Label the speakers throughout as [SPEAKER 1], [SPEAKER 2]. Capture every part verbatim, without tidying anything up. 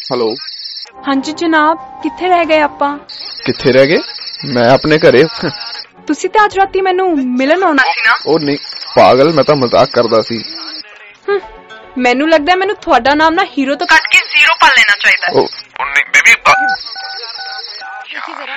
[SPEAKER 1] Hello
[SPEAKER 2] हाँ जी जनाब, किथे रह गए आपां?
[SPEAKER 1] किथे रह गए? मैं अपने घरे।
[SPEAKER 2] तुसी ते अज राती मैनू मिलन आउणा सी ना?
[SPEAKER 1] ओ नहीं पागल, मैं तो मजाक करदा सी।
[SPEAKER 2] मैनू लगदा मैनू तुहाडा नाम ना हीरो तो कट के जीरो पा लेना चाहिदा।
[SPEAKER 1] ओ नहीं बेबी
[SPEAKER 2] जरा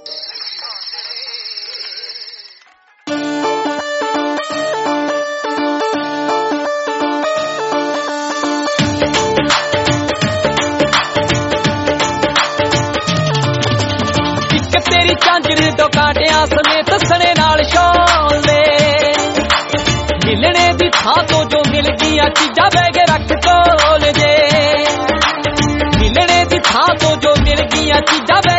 [SPEAKER 3] झांझर दो कांटिया समेत सने नाल शोले मिलने दी थां तो जो मिल गईयां चीजां बैग रख कोल जे मिलने दी थां तो जो मिल गईयां चीजां